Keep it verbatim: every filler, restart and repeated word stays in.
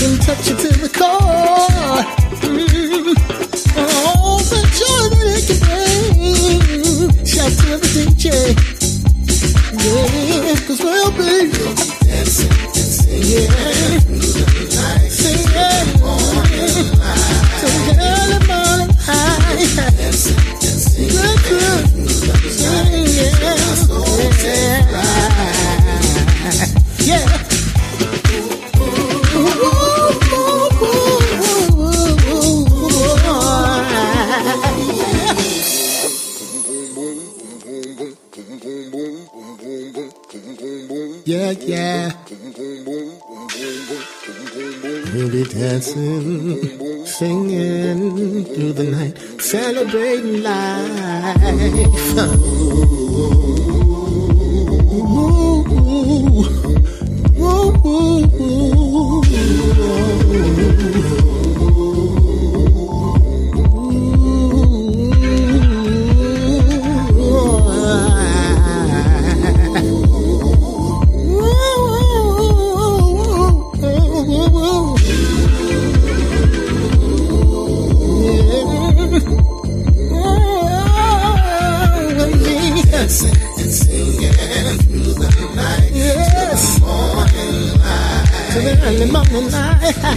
can touch you to the core. Mm. Oh, the joy that it can bring. Shout to the D J. Yeah, cause we'll be dancing and singing. Yeah. Singing. So early morning high. Dancing and singing. Good, good. Singing. Yeah. Yeah. Yeah, yeah. We'll be dancing, singing through the night, celebrating life.